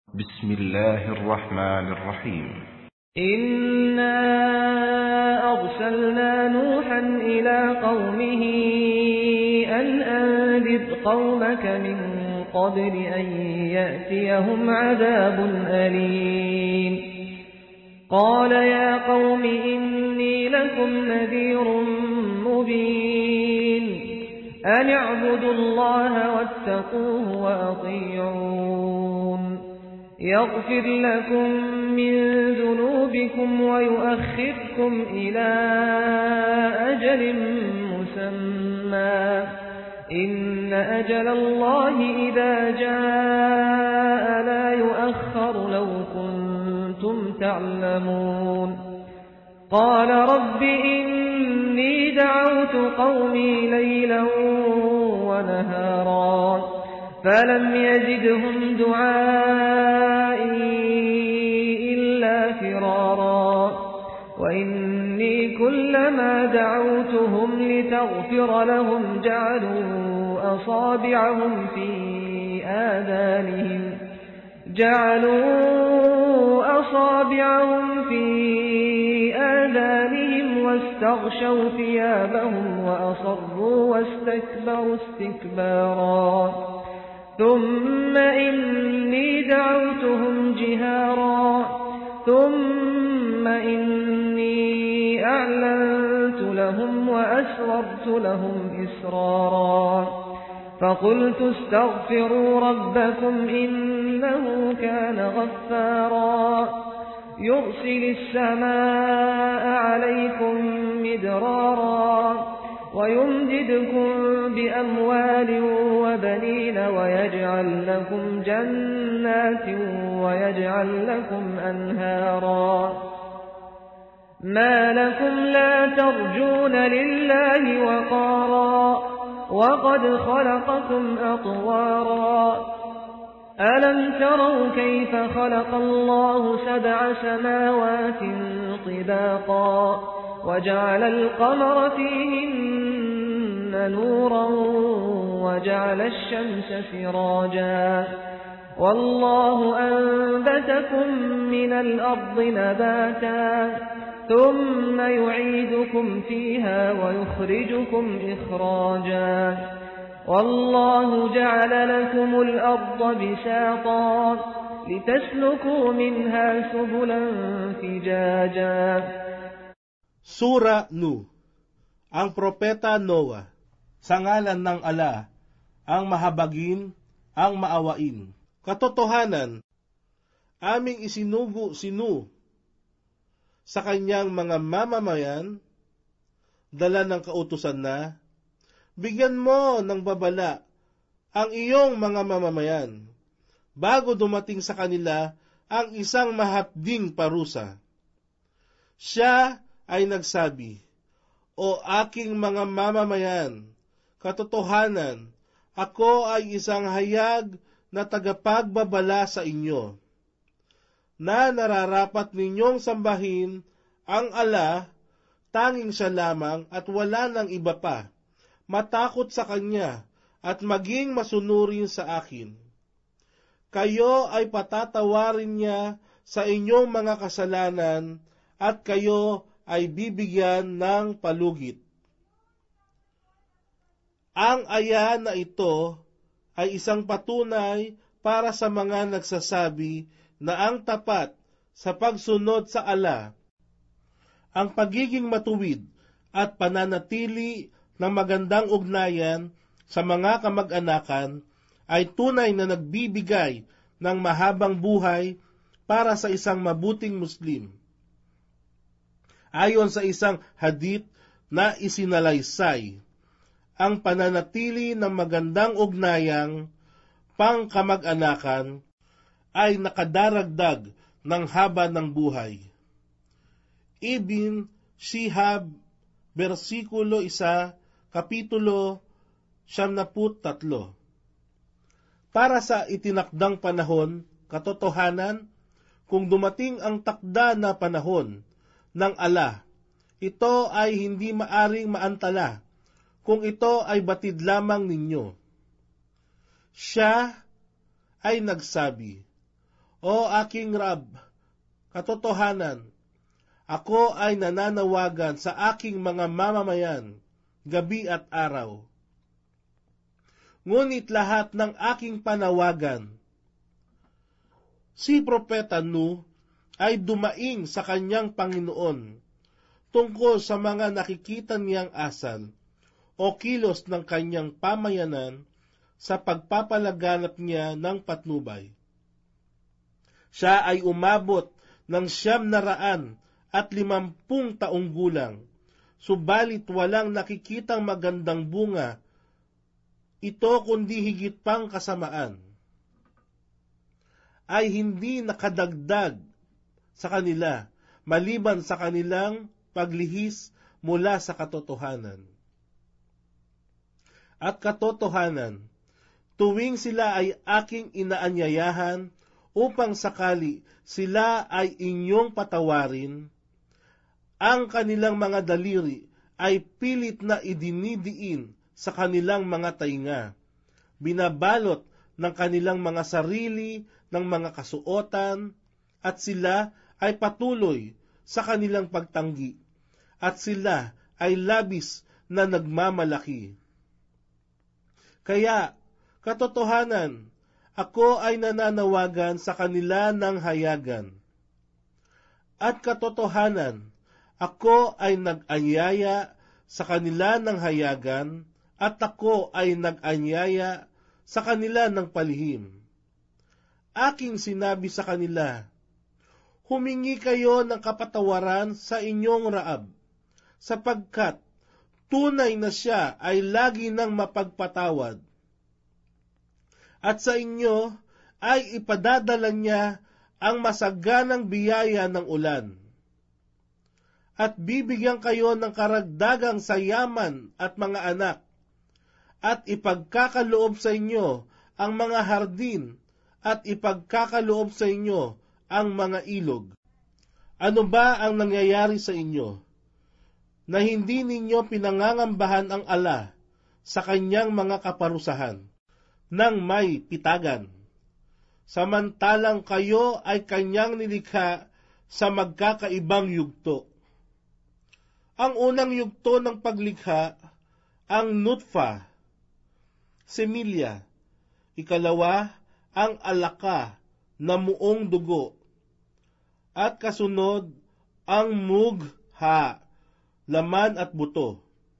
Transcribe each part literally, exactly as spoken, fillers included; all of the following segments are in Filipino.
بسم الله الرحمن الرحيم. إنا أرسلنا نوحا إلى قومه أن أنذر قومك من قبل أن يأتيهم عذاب أليم. قال يا قوم إني لكم نذير مبين أن اعبدوا الله واتقوه وأطيعون يغفر لكم من ذنوبكم ويؤخركم إلى أجل مسمى إن أجل الله إذا جاء لا يؤخر لو كنتم تعلمون. قال رب إني دعوت قومي ليلا ونهارا فلم يزدهم دعائي إلا فرارا وإني كلما دعوتهم لتغفر لهم جعلوا أصابعهم في آذانهم جعلوا أصابعهم في آذانهم واستغشوا ثيابهم وأصروا واستكبروا استكبارا ثم إني دعوتهم جهارا ثم إني أعلنت لهم وأسررت لهم إسرارا فقلت استغفروا ربكم إنه كان غفارا يرسل السماء عليكم مدرارا ويمددكم بأموال وبنين ويجعل لكم جنات ويجعل لكم أنهارا ما لكم لا ترجون لله وقارا وقد خلقكم أطوارا ألم تروا كيف خلق الله سبع سماوات طباقا وجعل القمر فيهن نورا وجعل الشمس سراجا والله أنبتكم من الأرض نباتا ثم يعيدكم فيها ويخرجكم إخراجا والله جعل لكم الأرض بساطا لتسلكوا منها سبلا فجاجا. Sura Nu, ang propeta Noah, sa ngalan ng Ala, ang mahabagin, ang maawain. Katotohanan, aming isinugo si Nu sa kanyang mga mamamayan, dala ng kautusan na, bigyan mo ng babala ang iyong mga mamamayan, bago dumating sa kanila ang isang mahapding parusa. Siya ay nagsabi, O aking mga mamamayan, katotohanan, ako ay isang hayag na tagapagbabala sa inyo, na nararapat ninyong sambahin ang Ala, tanging siya lamang at wala nang iba pa, matakot sa Kanya at maging masunurin sa akin. Kayo ay patatawarin niya sa inyong mga kasalanan at kayo ay bibigyan ng palugit. Ang aya na ito ay isang patunay para sa mga nagsasabi na ang tapat sa pagsunod sa Ala, ang pagiging matuwid at pananatili ng magandang ugnayan sa mga kamag-anakan ay tunay na nagbibigay ng mahabang buhay para sa isang mabuting Muslim. Ayon sa isang hadith na isinalaysay, ang pananatili ng magandang ugnayang pangkamag-anakan ay nakadaragdag ng haba ng buhay. Ibn Shihab, versikulo isa, kapitulo siyam na tatlo. Para sa itinakdang panahon, katotohanan, kung dumating ang takda na panahon ng Ala, ito ay hindi maaring maantala kung ito ay batid lamang ninyo. Siya ay nagsabi, O aking Rab, katotohanan, ako ay nananawagan sa aking mga mamamayan, gabi at araw. Ngunit lahat ng aking panawagan, si Propeta Nuh ay dumaing sa kanyang Panginoon tungkol sa mga nakikita niyang asal o kilos ng kanyang pamayanan sa pagpapalaganap niya ng patnubay. Siya ay umabot ng siyam na raan at limampung taong gulang, subalit walang nakikitang magandang bunga ito kundi higit pang kasamaan. Ay hindi nakadagdag sa kanila maliban sa kanilang paglihis mula sa katotohanan. At katotohanan, tuwing sila ay aking inaanyayahan upang sakali sila ay inyong patawarin, ang kanilang mga daliri ay pilit na idinidiin sa kanilang mga tainga, binabalot ng kanilang mga sarili ng mga kasuotan, at sila ay patuloy sa kanilang pagtanggi, at sila ay labis na nagmamalaki. Kaya, katotohanan, ako ay nananawagan sa kanila ng hayagan. At katotohanan, ako ay nag-anyaya sa kanila ng hayagan, at ako ay nag-anyaya sa kanila ng palihim. Aking sinabi sa kanila, humingi kayo ng kapatawaran sa inyong Raab, sapagkat tunay na siya ay lagi nang mapagpatawad. At sa inyo ay ipadadala niya ang masaganang biyaya ng ulan. At bibigyan kayo ng karagdagang sayaman at mga anak, at ipagkakaloob sa inyo ang mga hardin, at ipagkakaloob sa inyo ang mga ilog. Ano ba ang nangyayari sa inyo, na hindi ninyo pinangangambahan ang ala sa kanyang mga kaparusahan, nang may pitagan, samantalang kayo ay kanyang nilikha sa magkakaibang yugto? Ang unang yugto ng paglikha, ang nutfa, semilya. Ikalawa, ang alaka na muong dugo. At kasunod, ang mugha, laman at buto.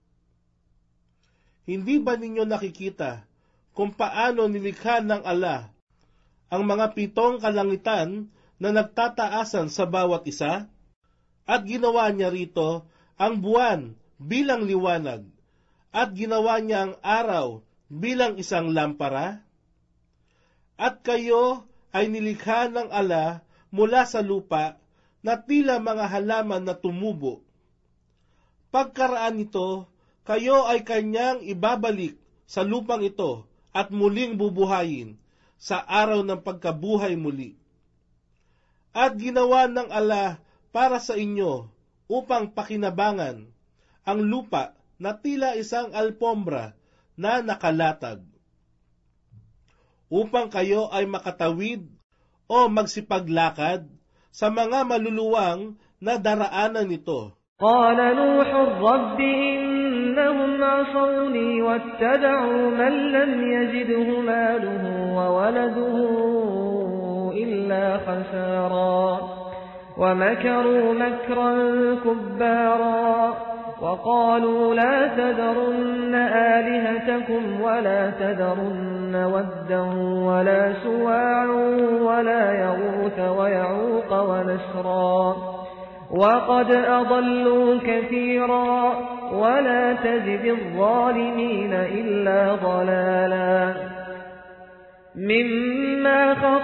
Hindi ba ninyo nakikita kung paano nilikha ng ala ang mga pitong kalangitan na nagtataasan sa bawat isa? At ginawa niya rito ang buwan bilang liwanag, at ginawa niya ang araw bilang isang lampara? At kayo ay nilikha ng ala mula sa lupa na tila mga halaman na tumubo. Pagkaraan nito, kayo ay kanyang ibabalik sa lupang ito at muling bubuhayin sa araw ng pagkabuhay muli. At ginawa ng ala para sa inyo upang pakinabangan ang lupa na tila isang alpombra na nakalatag, upang kayo ay makatawid o magsipaglakad sa mga maluluwang na daraanan nito. قال نوح رب إنهم عصوني واتبعوا من لم يزده ماله وولده إلا خسارا ومكروا مكرا كبارا وقالوا لا تذرن آلهتكم ولا تذرن ودا ولا سواعا ولا يغوث ويعوق ونسرا وقد أضلوا كثيرا ولا تزد الظالمين إلا ضلالا مما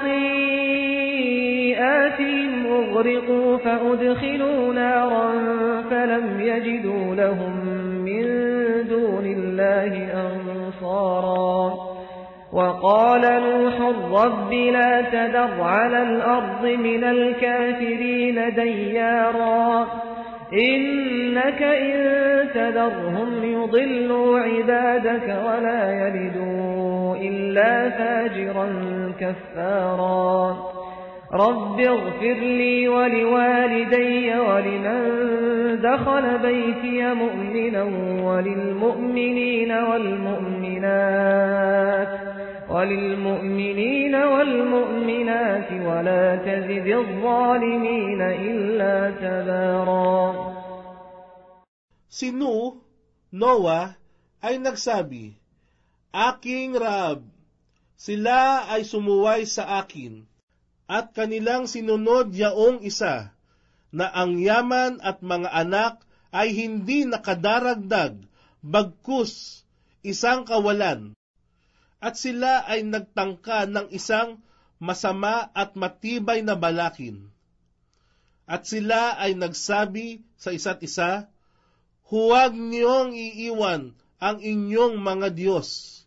خطيئاتهم أغرقوا فأدخلوا نارا فلم يجدوا لهم من دون الله أنصارا وقال نوح رب لا تذر على الأرض من الكافرين ديارا إنك إن تذرهم يضلوا عبادك ولا يلدوا إلا فاجرا كفارا رب اغفر لي ولوالدي ولمن دخل بيتي مؤمنا وللمؤمنين والمؤمنات وللمؤمنين والمؤمنات ولا تزد الظالمين إلا تبارا. Si Nu, Noah, ay nagsabi, Aking Rab, sila ay sumuway sa akin, at kanilang sinunod yaong isa, na ang yaman at mga anak ay hindi nakadaragdag, bagkus isang kawalan, at sila ay nagtangka ng isang masama at matibay na balakin. At sila ay nagsabi sa isa't isa, Huwag niyong iiwan ang inyong mga Diyos.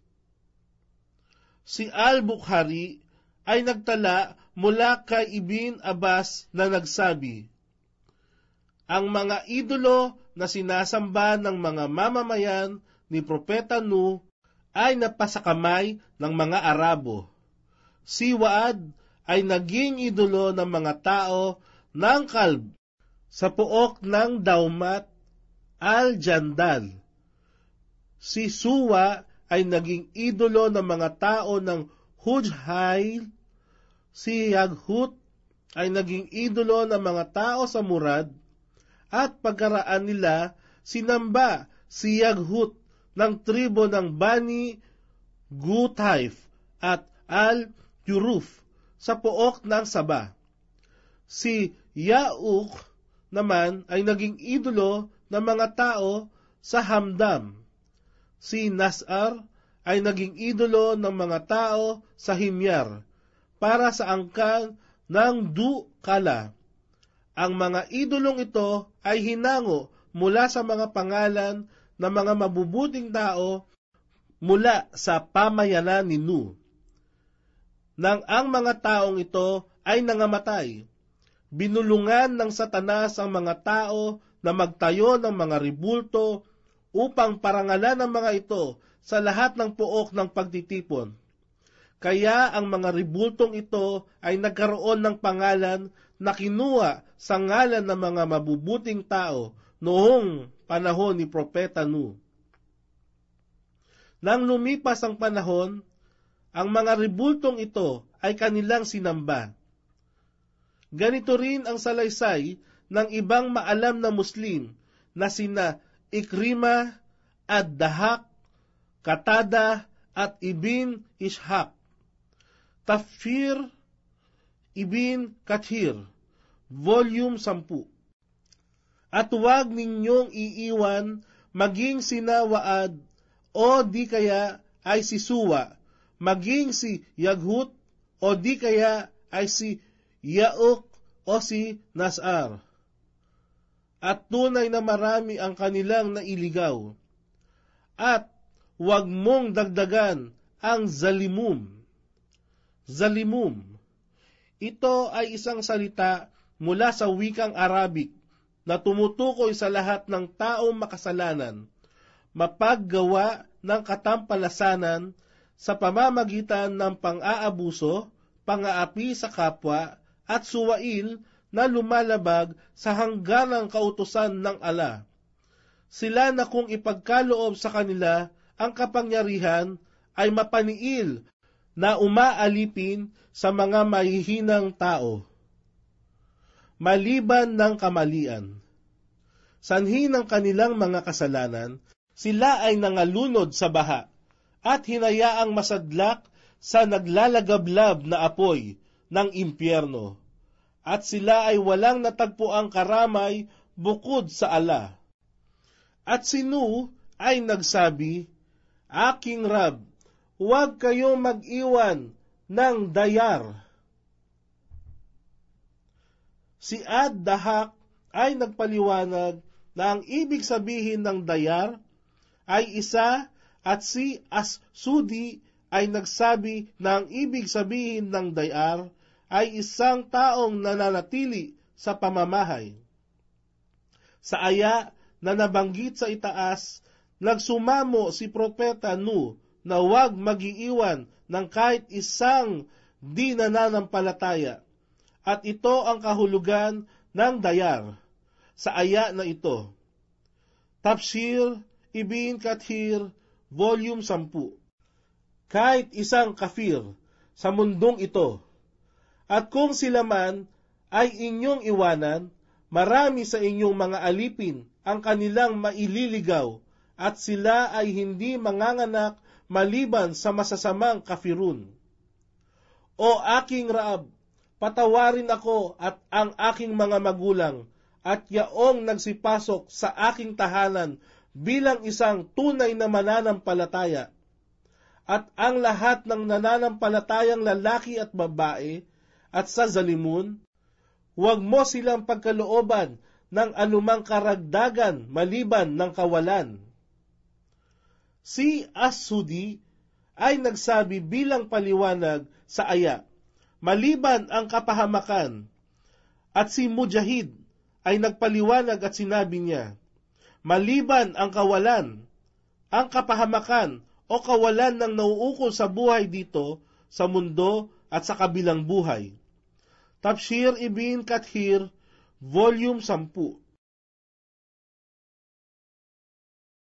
Si Al-Bukhari ay nagtala mula kay Ibn Abbas na nagsabi, Ang mga idolo na sinasamba ng mga mamamayan ni Propeta Nu ay napasakamay ng mga Arabo. Si Waad ay naging idolo ng mga tao ng Kalb sa pook ng Daumat Al-Jandal. Si Suwa ay naging idolo ng mga tao ng Hujhail. Si Yaghut ay naging idolo ng mga tao sa Murad, at pagkaraan nila sinamba si Yaghut ng tribo ng Bani Gutaif at Al-Yuruf sa pook ng Saba. Si Yauk naman ay naging idolo ng mga tao sa Hamdam. Si Nasar ay naging idolo ng mga tao sa Himyar para sa angkan ng Du-Kala. Ang mga idolong ito ay hinango mula sa mga pangalan ng mga mabubuting tao mula sa pamayanan ni Nu. Nang ang mga taong ito ay nangamatay, binulungan ng Satanas ang mga tao na magtayo ng mga ribulto upang parangalan ang mga ito sa lahat ng pook ng pagtitipon. Kaya ang mga ribultong ito ay nagkaroon ng pangalan na kinuha sa ngalan ng mga mabubuting tao noong panahon ni Propeta Nu. Nang lumipas ang panahon, ang mga ribultong ito ay kanilang sinamba. Ganito rin ang salaysay ng ibang maalam na Muslim na sina Ikrima, Ad-Dahak, Katada at Ibn Ishaq. Tafsir Ibn Kathir, Volume ten. At huwag ninyong iiwan maging sina Waad o di kaya ay si Suwa, maging si Yaghut o di kaya ay si Yauk o si Nasar. At tunay na marami ang kanilang nailigaw. At huwag mong dagdagan ang zalimum. Zalimum. Ito ay isang salita mula sa wikang Arabic na tumutukoy sa lahat ng taong makasalanan, mapaggawa ng katampalasanan sa pamamagitan ng pang-aabuso, pang-aapi sa kapwa, at suwail na lumalabag sa hangganang kautusan ng Allah. Sila na kung ipagkaloob sa kanila ang kapangyarihan ay mapaniil na umaalipin sa mga mahihinang tao, maliban ng kamalian. Sanhi ng kanilang mga kasalanan, sila ay nangalunod sa baha at hinayaang masadlak sa naglalagablab na apoy ng impyerno. At sila ay walang natagpuang karamay bukod sa Allah. At si Nu ay nagsabi, Aking Rab, huwag kayong mag-iwan ng dayar. Si Ad-Dahak ay nagpaliwanag na ang ibig sabihin ng dayar ay isa, at si As-Sudi ay nagsabi na ang ibig sabihin ng dayar ay isang taong nananatili sa pamamahay. Sa aya na nabanggit sa itaas, nagsumamo si Propeta Nu na huwag mag-iiwan ng kahit isang di nananampalataya, at ito ang kahulugan ng dayar sa aya na ito. Tafsir Ibn Kathir, Volume ten. Kahit isang kafir sa mundong ito, at kung sila man ay inyong iwanan, marami sa inyong mga alipin ang kanilang maililigaw, at sila ay hindi manganganak maliban sa masasamang kafirun. O aking Raab, patawarin ako at ang aking mga magulang, at yaong nagsipasok sa aking tahanan bilang isang tunay na mananampalataya, at ang lahat ng nananampalatayang lalaki at babae, at sa Zalimun, huwag mo silang pagkalooban ng anumang karagdagan maliban ng kawalan. Si As-Sudi ay nagsabi bilang paliwanag sa aya, maliban ang kapahamakan, at si Mujahid ay nagpaliwanag at sinabi niya, maliban ang kawalan, ang kapahamakan o kawalan ng nauukol sa buhay dito, sa mundo at sa kabilang buhay. Tafsir Ibn Kathir, Volume ten.